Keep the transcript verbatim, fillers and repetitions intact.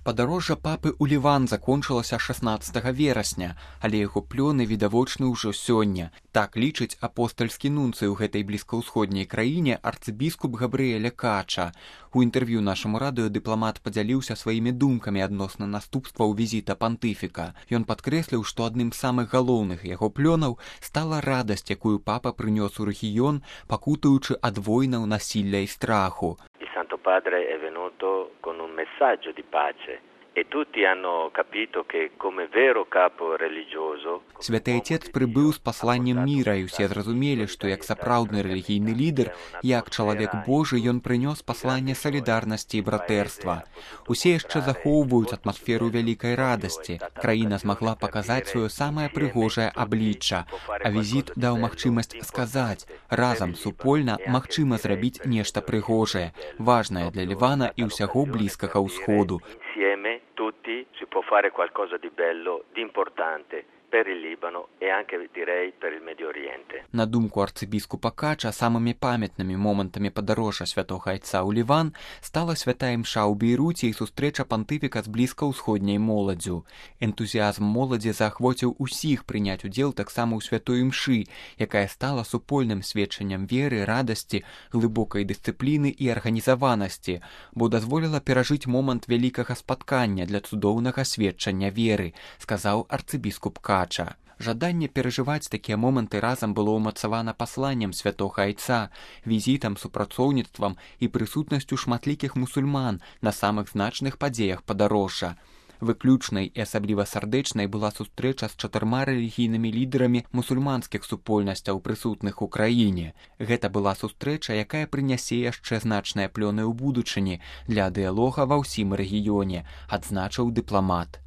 Падарожжа папы ў Ліван закончылася шаснаццатага верасня, але яго плёны відавочны ўжо сёння. Так лічыць апостальскі нунцый у гэтай блізкаўсходняй краіне арцыбіскуп Габрыэля Кача. У інтэрв'ю нашаму радыё дыпламат падзяліўся сваімі думкамі адносна наступстваў візіта пантыфіка. Ён падкрэсліў, што адным з самых галоўных яго плёнаў стала радасць, якую папа прынёс у рэгіён, пакутаючы ад войнаў, насілля і страху. Santo Padre è venuto con un messaggio di pace e tutti hanno capito che come vero capo religioso Святы Отец прыбыў з пасланнем міра, і ўсе зразумелі, што як сапраўдны рэлігійны лідар, як чалавек Божы, ён прынёс пасланне салідарнасці і братэрства. Усе яшчэ захоўваюць атмасферу вялікай радасці. Краіна змагла паказаць сваё самае прыгожае аблічча, а візіт даў магчымасць сказаць: разам, супольна магчыма зрабіць нешта прыгожае, важнае для Лівана і ўсяго Блізкага ўсходу. Insieme tutti si può fare qualcosa di bello, di importante per il Libano e anche direi per il Medio Oriente. На думку арцыбіскупа Кача, самымі памятнымі момантамі падарожжа святога Айца ў Ліван стала святая імша ў Бейруце і сустрэча пантыфіка з блізкаўсходняй моладдзю. Энтузіазм моладзі заахвоціў усіх прыняць удзел таксама ў святой імшы, якая стала супольным сведчаннем веры, радасці, глыбокай дысцыпліны і арганізаванасці, бо дазволіла перажыць момант вялікага спаткання для цудоўнага сведчання веры, сказаў арцыбіскуп Кача. Жаданне перажываць такія моманты разам было ўмацавана пасланнем святога Айца, візітам, супрацоўніцтвам і прысутнасцю шматлікіх мусульман на самых значных падзеях падарожжа. Выключнай і асабліва сардэчнай была сустрэча з чатырма рэлігійнымі лідарамі мусульманскіх супольнасцяў, прысутных у краіне. Гэта была сустрэча, якая прынясе яшчэ значныя плёны ў будучыні для дыялога ва ўсім рэгіёне, адзначыў дыпламат.